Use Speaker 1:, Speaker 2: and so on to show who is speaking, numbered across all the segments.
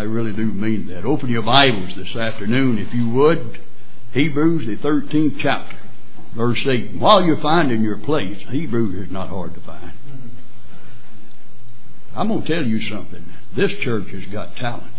Speaker 1: I really do mean that. Open your Bibles this afternoon, if you would. Hebrews, the 13th chapter, verse 8. And while you're finding your place, Hebrews is not hard to find. I'm going to tell you something. This church has got talent.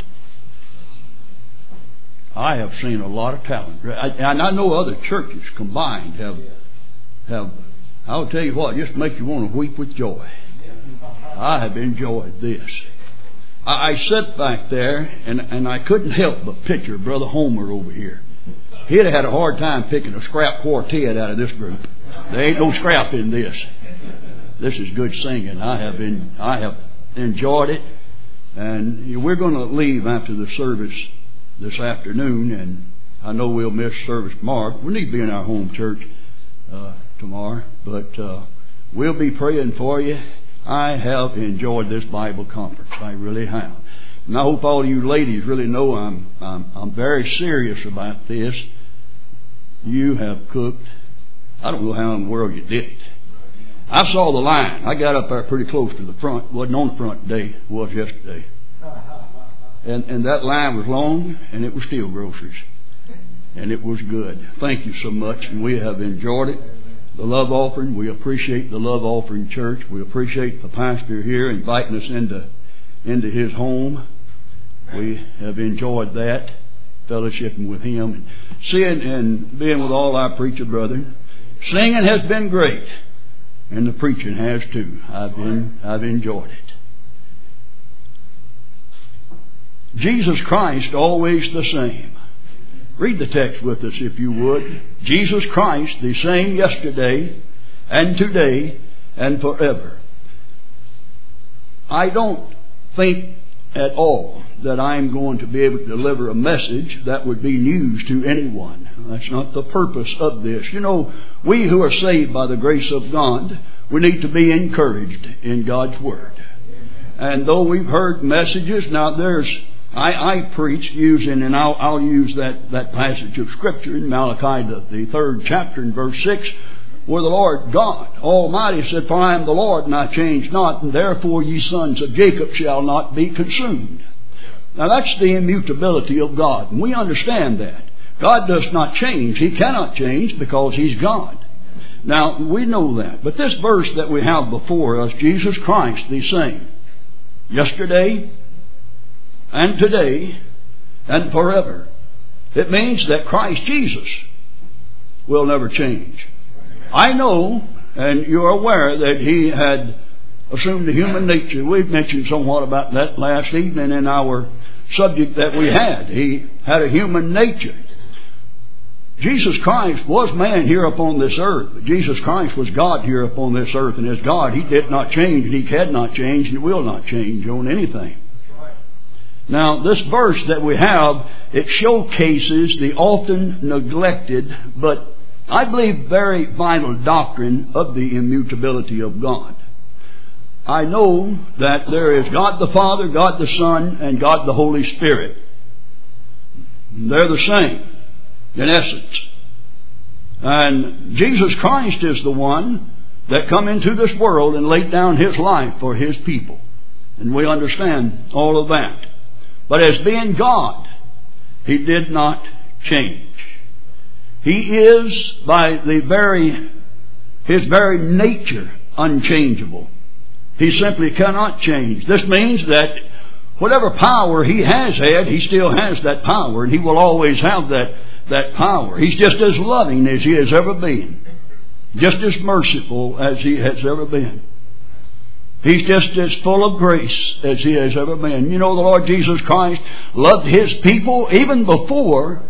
Speaker 1: I have seen a lot of talent. And I know other churches combined have I'll tell you what, just make you want to weep with joy. I have enjoyed this. I sat back there and I couldn't help but picture Brother Homer over here. He'd have had a hard time picking a scrap quartet out of this group. There ain't no scrap in this. This is good singing. I have enjoyed it. And we're going to leave after the service this afternoon, and I know we'll miss service tomorrow. We need to be in our home church tomorrow, but we'll be praying for you. I have enjoyed this Bible conference. I really have. And I hope all you ladies really know I'm very serious about this. You have cooked. I don't know how in the world you did it. I saw the line. I got up there pretty close to the front. Wasn't on the front today. It was yesterday. And that line was long, and it was still groceries. And it was good. Thank you so much, and we have enjoyed it. The love offering, we appreciate the love offering church. We appreciate the pastor here inviting us into his home. We have enjoyed that, fellowshipping with him, and seeing and being with all our preacher brethren. Singing has been great, and the preaching has too. I've enjoyed it. Jesus Christ, always the same. Read the text with us if you would. Jesus Christ, the same yesterday and today and forever. I don't think at all that I'm going to be able to deliver a message that would be news to anyone. That's not the purpose of this. You know, we who are saved by the grace of God, we need to be encouraged in God's Word. And though we've heard messages, now I preach using, and I'll use that passage of Scripture in Malachi, the 3rd chapter in verse 6, where the Lord God Almighty said, "For I am the Lord, and I change not, and therefore ye sons of Jacob shall not be consumed." Now that's the immutability of God, and we understand that. God does not change. He cannot change because He's God. Now, we know that. But this verse that we have before us, Jesus Christ the same, yesterday and today and forever. It means that Christ Jesus will never change. I know, and you're aware, that He had assumed a human nature. We've mentioned somewhat about that last evening in our subject that we had. He had a human nature. Jesus Christ was man here upon this earth, but Jesus Christ was God here upon this earth, and as God, He did not change, and He cannot change, and He will not change on anything. Now, this verse that we have, it showcases the often neglected, but I believe very vital doctrine of the immutability of God. I know that there is God the Father, God the Son, and God the Holy Spirit. They're the same in essence. And Jesus Christ is the one that come into this world and laid down His life for His people. And we understand all of that. But as being God, He did not change. He is by His very nature unchangeable. He simply cannot change. This means that whatever power He has had, He still has that power, and He will always have that power. He's just as loving as He has ever been. Just as merciful as He has ever been. He's just as full of grace as He has ever been. You know, the Lord Jesus Christ loved His people even before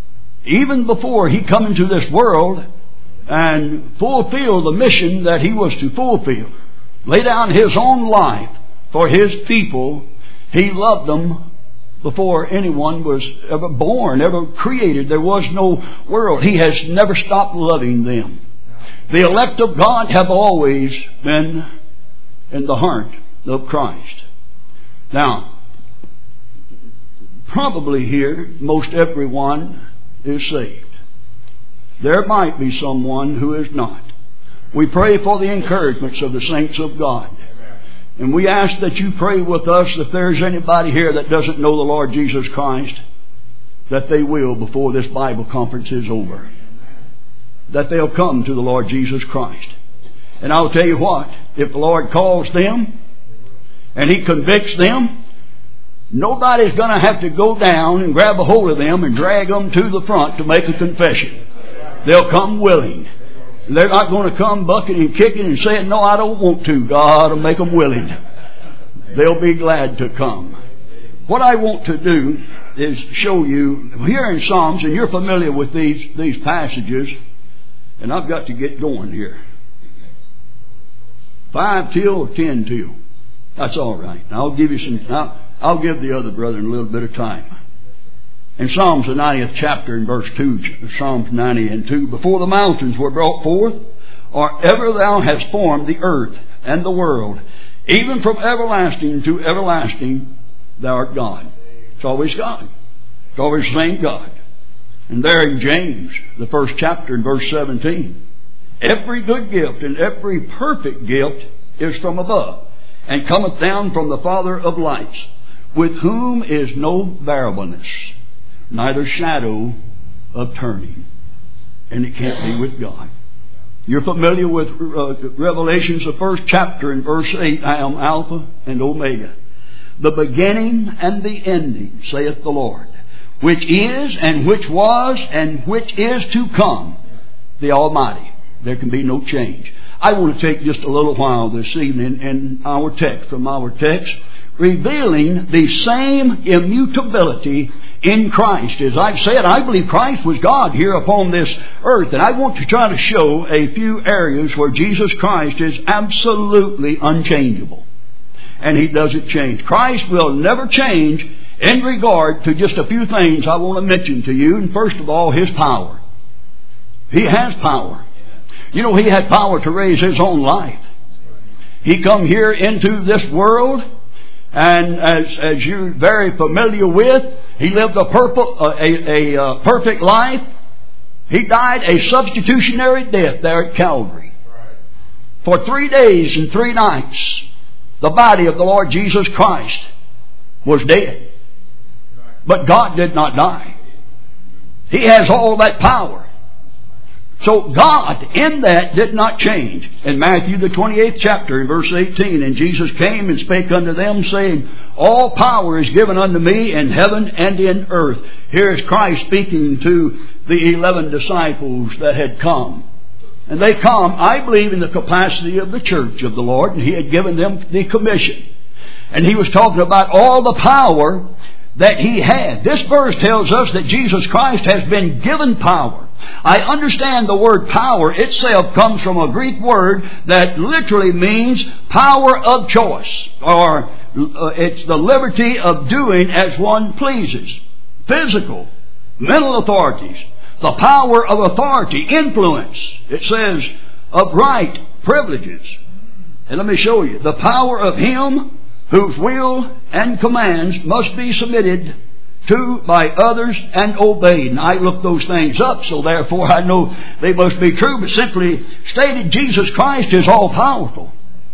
Speaker 1: He come into this world and fulfill the mission that He was to fulfill. Lay down His own life for His people. He loved them before anyone was ever born, ever created. There was no world. He has never stopped loving them. The elect of God have always been in the heart of Christ. Now, probably here, most everyone is saved. There might be someone who is not. We pray for the encouragements of the saints of God. And we ask that you pray with us if there's anybody here that doesn't know the Lord Jesus Christ, that they will before this Bible conference is over. That they'll come to the Lord Jesus Christ. And I'll tell you what, if the Lord calls them and He convicts them, nobody's going to have to go down and grab a hold of them and drag them to the front to make a confession. They'll come willing. They're not going to come bucking and kicking and saying, no, I don't want to. God will make them willing. They'll be glad to come. What I want to do is show you here in Psalms, and you're familiar with these passages, and I've got to get going here. 5 till or 10 till. That's all right. I'll give you some. I'll give the other brethren a little bit of time. In Psalms the 90th chapter in verse 2, Psalms 90 and 2, before the mountains were brought forth, or ever thou hast formed the earth and the world, even from everlasting to everlasting, thou art God. It's always God. It's always the same God. And there in James, the first chapter in verse 17, every good gift and every perfect gift is from above, and cometh down from the Father of lights, with whom is no variableness, neither shadow of turning. And it can't be with God. You're familiar with Revelations, the first chapter in verse 8, I am Alpha and Omega, the beginning and the ending, saith the Lord, which is and which was and which is to come, the Almighty. There can be no change. I want to take just a little while this evening in our text, from our text, revealing the same immutability in Christ. As I've said, I believe Christ was God here upon this earth. And I want to try to show a few areas where Jesus Christ is absolutely unchangeable. And He doesn't change. Christ will never change in regard to just a few things I want to mention to you. And first of all, His power. He has power. You know, He had power to raise His own life. He come here into this world, and as you're very familiar with, He lived a perfect life. He died a substitutionary death there at Calvary. For 3 days and 3 nights, the body of the Lord Jesus Christ was dead. But God did not die. He has all that power. So God in that did not change. In Matthew the 28th chapter in verse 18, and Jesus came and spake unto them, saying, all power is given unto me in heaven and in earth. Here is Christ speaking to the 11 disciples that had come. And they come, I believe, in the capacity of the church of the Lord, and He had given them the commission. And He was talking about all the power that He had. This verse tells us that Jesus Christ has been given power. I understand the word power itself comes from a Greek word that literally means power of choice, or it's the liberty of doing as one pleases. Physical, mental authorities, the power of authority, influence. It says of right, privileges. And let me show you. The power of Him whose will and commands must be submitted to by others and obeyed. And I looked those things up, so therefore I know they must be true. But simply stated, Jesus Christ is all-powerful.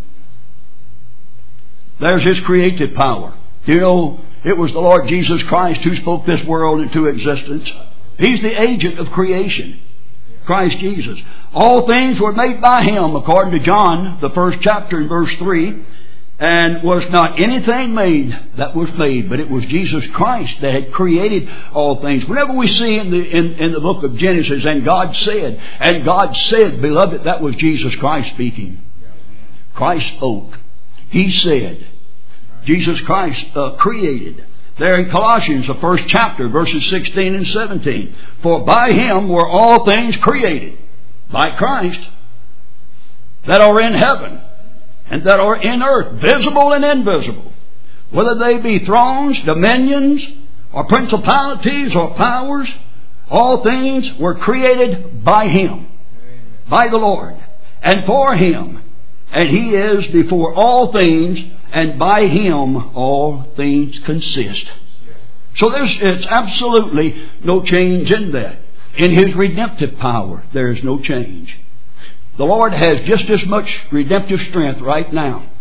Speaker 1: There's His creative power. You know, it was the Lord Jesus Christ who spoke this world into existence. He's the agent of creation. Christ Jesus. All things were made by Him, according to John, the first chapter in verse 3. And was not anything made that was made, but it was Jesus Christ that had created all things. Whenever we see in the book of Genesis, and God said, beloved, that was Jesus Christ speaking. Christ spoke. He said. Jesus Christ created. There in Colossians, the first chapter, verses 16 and 17. For by Him were all things created, by Christ, that are in heaven and that are in earth, visible and invisible, whether they be thrones, dominions, or principalities, or powers. All things were created by Him, by the Lord, and for Him. And He is before all things, and by Him all things consist. So there's absolutely no change in that. In His redemptive power, there is no change. The Lord has just as much redemptive strength right now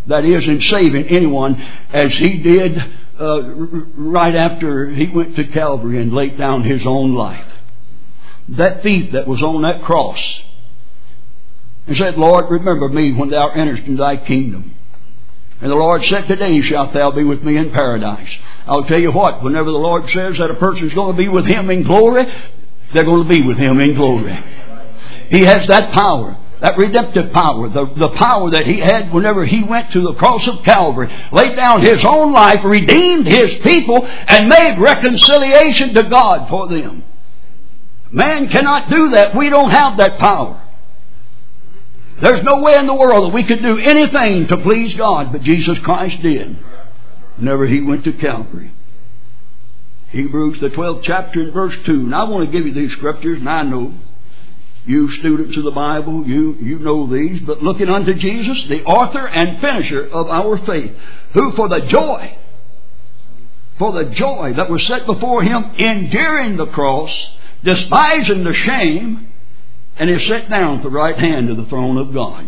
Speaker 1: That is, in saving anyone, as He did right after He went to Calvary and laid down His own life. That thief that was on that cross and said, Lord, remember me when thou enterest into thy kingdom. And the Lord said, today shalt thou be with me in paradise. I'll tell you what, whenever the Lord says that a person's going to be with Him in glory, they're going to be with Him in glory. He has that power, that redemptive power, the power that He had whenever He went to the cross of Calvary, laid down His own life, redeemed His people, and made reconciliation to God for them. Man cannot do that. We don't have that power. There's no way in the world that we could do anything to please God, but Jesus Christ did whenever He went to Calvary. Hebrews, the 12th chapter and verse 2. And I want to give you these scriptures, and I know you students of the Bible, you know these. But looking unto Jesus, the author and finisher of our faith, who for the joy that was set before Him, enduring the cross, despising the shame, and is set down at the right hand of the throne of God.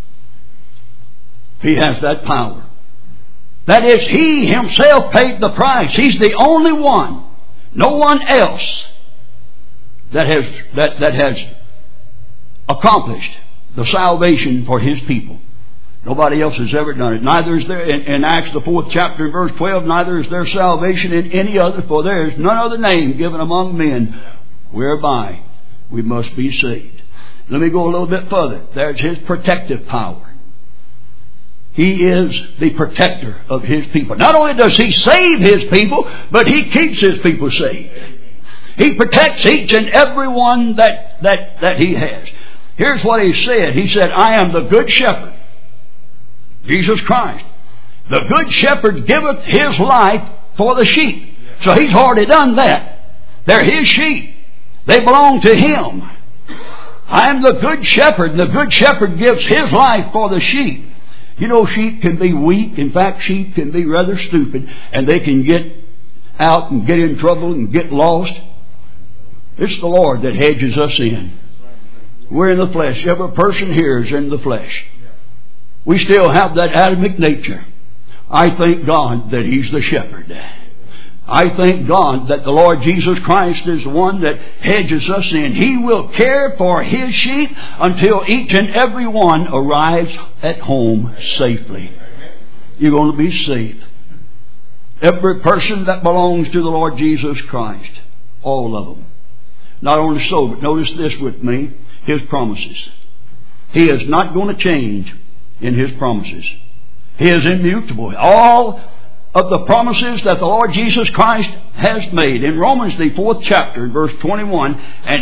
Speaker 1: He has that power. That is, He Himself paid the price. He's the only one, no one else, that has accomplished the salvation for His people. Nobody else has ever done it. Neither is there, in Acts the 4th chapter and verse 12, neither is there salvation in any other, for there is none other name given among men whereby we must be saved. Let me go a little bit further. There's His protective power. He is the protector of His people. Not only does He save His people, but He keeps His people saved. He protects each and every one that He has. Here's what He said. He said, I am the good shepherd. Jesus Christ. The good shepherd giveth His life for the sheep. So He's already done that. They're His sheep. They belong to Him. I am the good shepherd, and the good shepherd gives His life for the sheep. You know, sheep can be weak. In fact, sheep can be rather stupid, and they can get out and get in trouble and get lost. It's the Lord that hedges us in. We're in the flesh. Every person here is in the flesh. We still have that Adamic nature. I thank God that He's the shepherd. I thank God that the Lord Jesus Christ is the one that hedges us in. He will care for His sheep until each and every one arrives at home safely. You're going to be safe. Every person that belongs to the Lord Jesus Christ. All of them. Not only so, but notice this with me. His promises. He is not going to change in His promises. He is immutable. All of the promises that the Lord Jesus Christ has made. In Romans the 4th chapter, verse 21,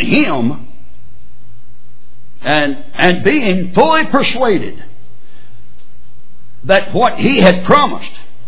Speaker 1: and being fully persuaded that what He had promised,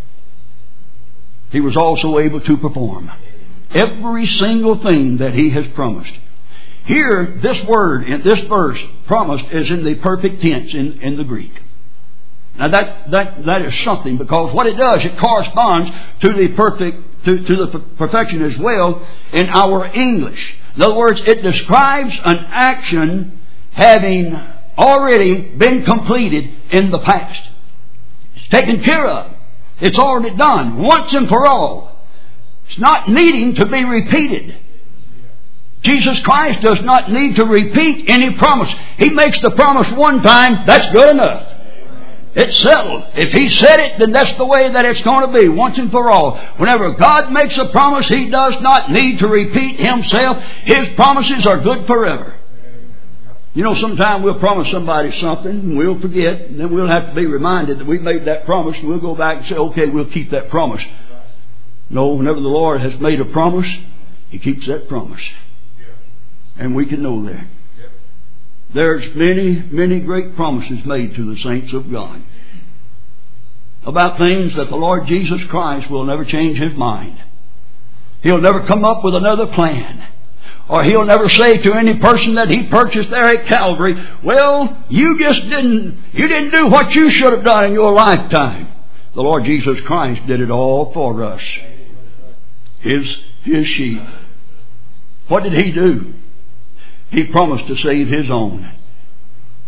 Speaker 1: He was also able to perform. Every single thing that He has promised. Here, this word in this verse, promised, is in the perfect tense in the Greek. Now that is something, because what it does, it corresponds to the perfection as well in our English. In other words, it describes an action having already been completed in the past. It's taken care of. It's already done once and for all. It's not needing to be repeated. Jesus Christ does not need to repeat any promise. He makes the promise one time, that's good enough. It's settled. If He said it, then that's the way that it's going to be, once and for all. Whenever God makes a promise, He does not need to repeat Himself. His promises are good forever. You know, sometimes we'll promise somebody something, and we'll forget, and then we'll have to be reminded that we made that promise, and we'll go back and say, okay, we'll keep that promise. No, whenever the Lord has made a promise, He keeps that promise. And we can know that. There's many, many great promises made to the saints of God about things that the Lord Jesus Christ will never change His mind. He'll never come up with another plan. Or He'll never say to any person that He purchased there at Calvary, well, you didn't do what you should have done in your lifetime. The Lord Jesus Christ did it all for us. His sheep. What did He do? He promised to save His own.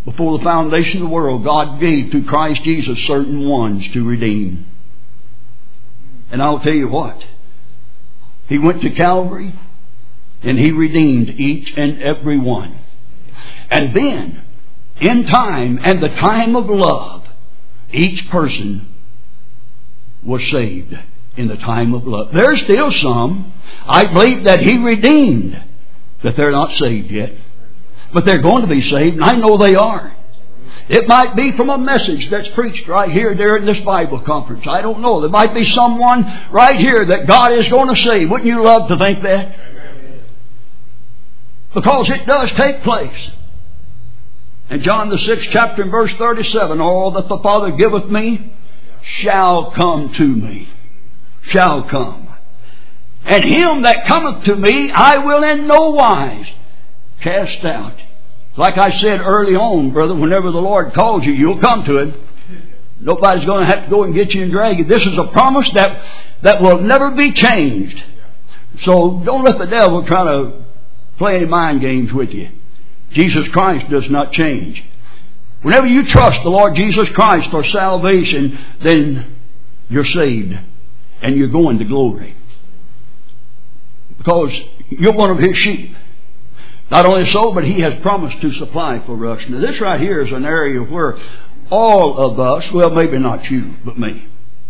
Speaker 1: Before the foundation of the world, God gave to Christ Jesus certain ones to redeem. And I'll tell you what. He went to Calvary and He redeemed each and every one. And then, in time and the time of love, each person was saved in the time of love. There's still some, I believe, that He redeemed, that they're not saved yet. But they're going to be saved, and I know they are. It might be from a message that's preached right here during this Bible conference. I don't know. There might be someone right here that God is going to save. Wouldn't you love to think that? Because it does take place. In John the 6th chapter and verse 37, all that the Father giveth me shall come to me. Shall come. And him that cometh to me I will in no wise cast out. Like I said early on, brother, whenever the Lord calls you, you'll come to Him. Nobody's going to have to go and get you and drag you. This is a promise that will never be changed. So don't let the devil try to play any mind games with you. Jesus Christ does not change. Whenever you trust the Lord Jesus Christ for salvation, then you're saved and you're going to glory. Because you're one of His sheep. Not only so, but He has promised to supply for us. Now this right here is an area where all of us, well maybe not you, but me,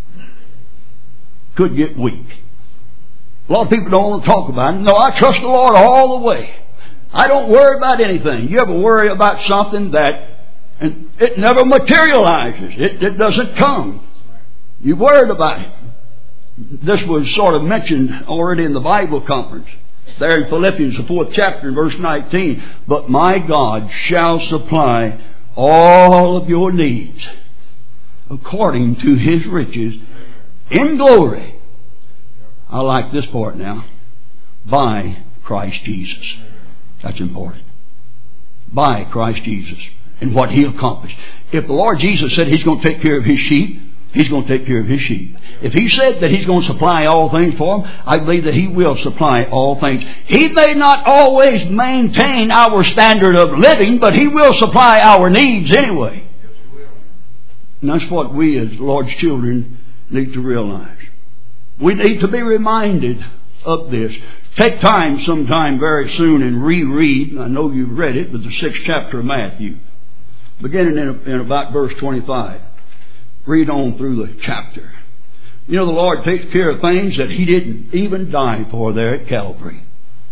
Speaker 1: could get weak. A lot of people don't want to talk about it. No, I trust the Lord all the way. I don't worry about anything. You ever worry about something and it never materializes. It doesn't come. You worried about it. This was sort of mentioned already in the Bible conference. There in Philippians, the 4th chapter, in verse 19. But my God shall supply all of your needs according to His riches in glory. I like this part now. By Christ Jesus. That's important. By Christ Jesus. And what He accomplished. If the Lord Jesus said He's going to take care of His sheep, He's going to take care of His sheep. If He said that He's going to supply all things for them, I believe that He will supply all things. He may not always maintain our standard of living, but He will supply our needs anyway. And that's what we as the Lord's children need to realize. We need to be reminded of this. Take time sometime very soon and reread. I know you've read it, but the 6th chapter of Matthew, beginning in about verse 25. Read on through the chapter. You know, the Lord takes care of things that He didn't even die for there at Calvary.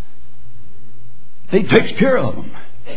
Speaker 1: He takes care of them.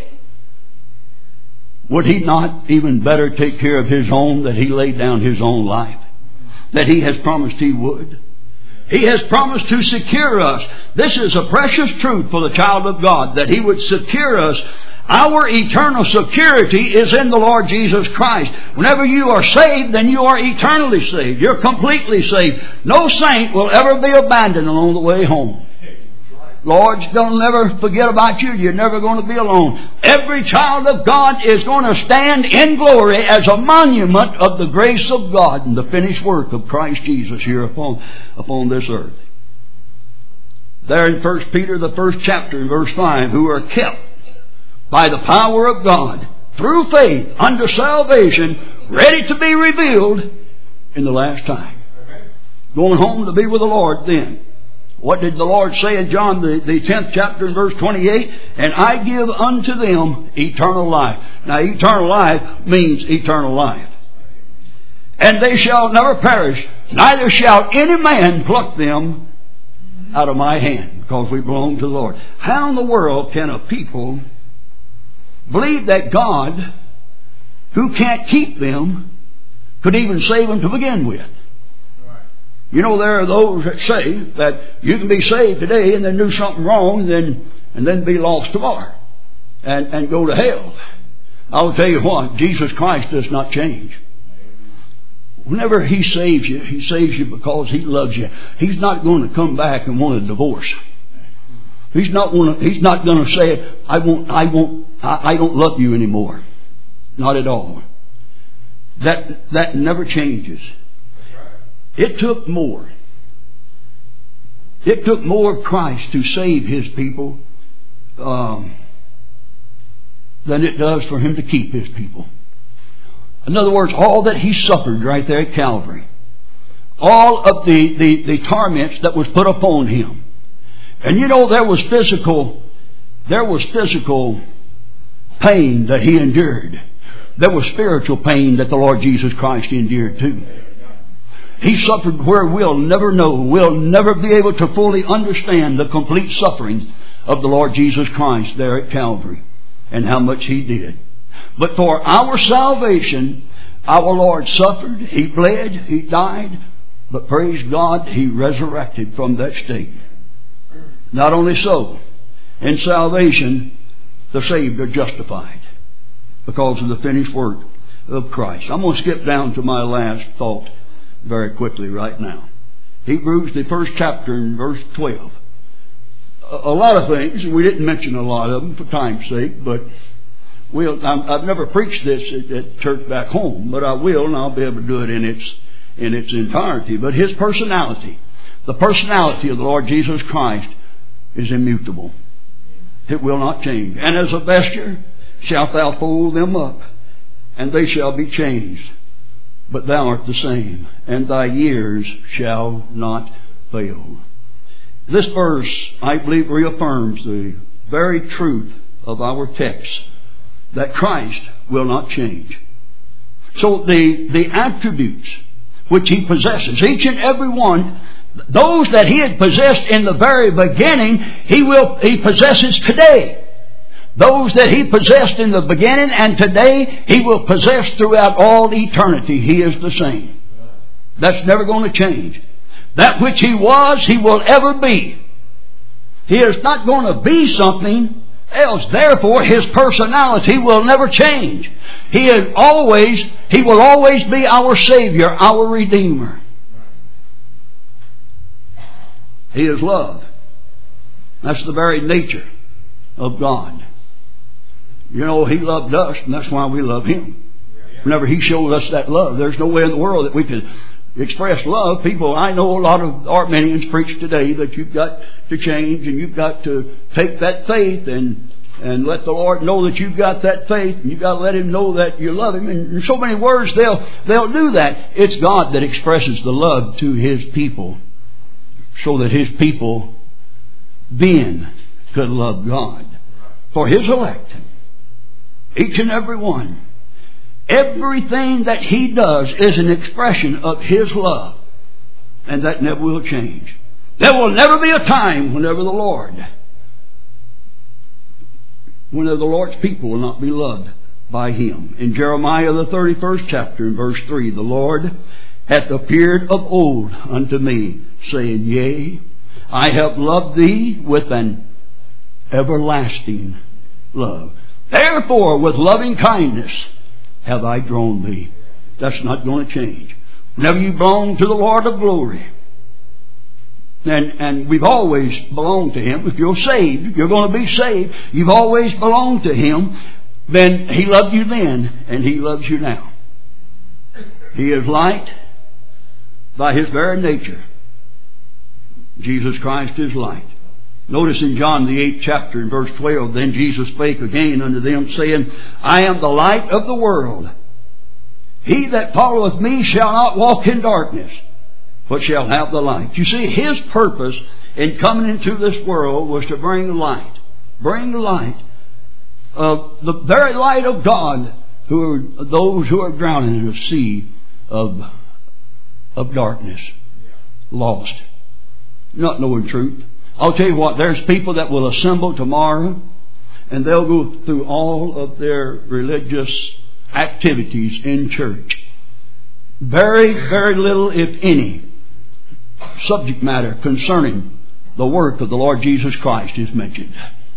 Speaker 1: Would He not even better take care of His own, that He laid down His own life? That He has promised He would? He has promised to secure us. This is a precious truth for the child of God, that He would secure us. Our eternal security is in the Lord Jesus Christ. Whenever you are saved, then you are eternally saved. You're completely saved. No saint will ever be abandoned along the way home. Lord's going to never forget about you. You're never going to be alone. Every child of God is going to stand in glory as a monument of the grace of God and the finished work of Christ Jesus here upon this earth. There in 1 Peter, the 1st chapter, in verse 5, who are kept by the power of God through faith unto salvation, ready to be revealed in the last time. Going home to be with the Lord then. What did the Lord say in John the 10th chapter in verse 28? And I give unto them eternal life. Now eternal life means eternal life. And they shall never perish, neither shall any man pluck them out of my hand, because we belong to the Lord. How in the world can a people believe that God, who can't keep them, could even save them to begin with? You know, there are those that say that you can be saved today and then do something wrong and then be lost tomorrow and go to hell. I'll tell you what, Jesus Christ does not change. Whenever He saves you because He loves you. He's not going to come back and want a divorce. He's not going to say, I don't love you anymore. Not at all. That never changes. It took more. It took more of Christ to save His people than it does for Him to keep His people. In other words, all that He suffered right there at Calvary, all of the torments that was put upon Him. And you know, there was physical pain that He endured. There was spiritual pain that the Lord Jesus Christ endured too. He suffered where we'll never know. We'll never be able to fully understand the complete suffering of the Lord Jesus Christ there at Calvary and how much He did. But for our salvation, our Lord suffered, He bled, He died, but praise God, He resurrected from that state. Not only so, in salvation, the saved are justified because of the finished work of Christ. I'm going to skip down to my last thought very quickly right now. Hebrews, the first chapter, in verse 12. A lot of things, we didn't mention a lot of them for time's sake, but I've never preached this at church back home, but I will, and I'll be able to do it in its entirety. But His personality, the personality of the Lord Jesus Christ, is immutable. It will not change. And as a vesture shalt thou fold them up, and they shall be changed. But thou art the same, and thy years shall not fail. This verse, I believe, reaffirms the very truth of our text, that Christ will not change. So the attributes which He possesses, each and every one, those that He had possessed in the very beginning, He possesses today. Those that He possessed in the beginning and today, He will possess throughout all eternity. He is the same. That's never going to change. That which He was, He will ever be. He is not going to be something else. Therefore, His personality will never change. He will always be our Savior, our Redeemer. He is love. That's the very nature of God. You know, He loved us, and that's why we love Him. Whenever He showed us that love, there's no way in the world that we could express love. People, I know a lot of Arminians preach today that you've got to change and you've got to take that faith and let the Lord know that you've got that faith, and you've got to let Him know that you love Him. And in so many words, they'll do that. It's God that expresses the love to His people, so that His people then could love God. For His elect, each and every one, everything that He does is an expression of His love. And that never will change. There will never be a time whenever the Lord's people will not be loved by Him. In Jeremiah the 31st chapter, in verse 3, the Lord hath appeared of old unto me, saying, Yea, I have loved thee with an everlasting love. Therefore, with loving kindness have I drawn thee. That's not going to change. Whenever you belong to the Lord of glory, and we've always belonged to Him. If you're saved, you're going to be saved. You've always belonged to Him. Then He loved you then, and He loves you now. He is light by His very nature. Jesus Christ is light. Notice in John the 8th chapter in verse 12, Then Jesus spake again unto them, saying, I am the light of the world. He that followeth me shall not walk in darkness, but shall have the light. You see, His purpose in coming into this world was to bring light. Bring light. The very light of God, who are those who are drowning in a sea of darkness. Lost. Not knowing truth. I'll tell you what, there's people that will assemble tomorrow, and they'll go through all of their religious activities in church. Very, very little, if any, subject matter concerning the work of the Lord Jesus Christ is mentioned.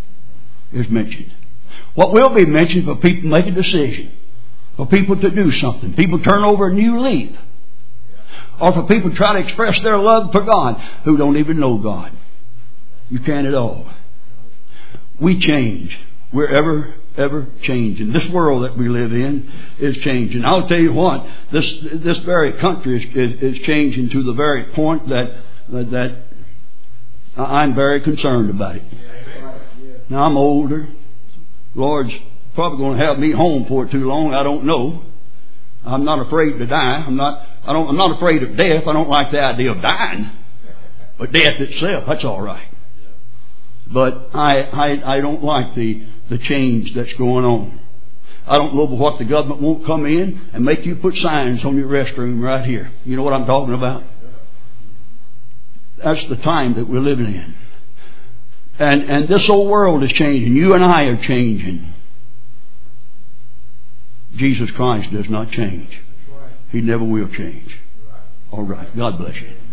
Speaker 1: What will be mentioned for people to make a decision, for people to do something, people turn over a new leaf, or for people to try to express their love for God who don't even know God. You can't at all. We change. We're ever changing. This world that we live in is changing. I'll tell you what, this very country is changing to the very point that I'm very concerned about it. Now I'm older. Lord's probably going to have me home for too long. I don't know. I'm not afraid to die. I'm not afraid of death. I don't like the idea of dying. But death itself, that's all right. But I don't like the change that's going on. I don't know what the government won't come in and make you put signs on your restroom right here. You know what I'm talking about? That's the time that we're living in. And this whole world is changing. You and I are changing. Jesus Christ does not change. He never will change. All right. God bless you.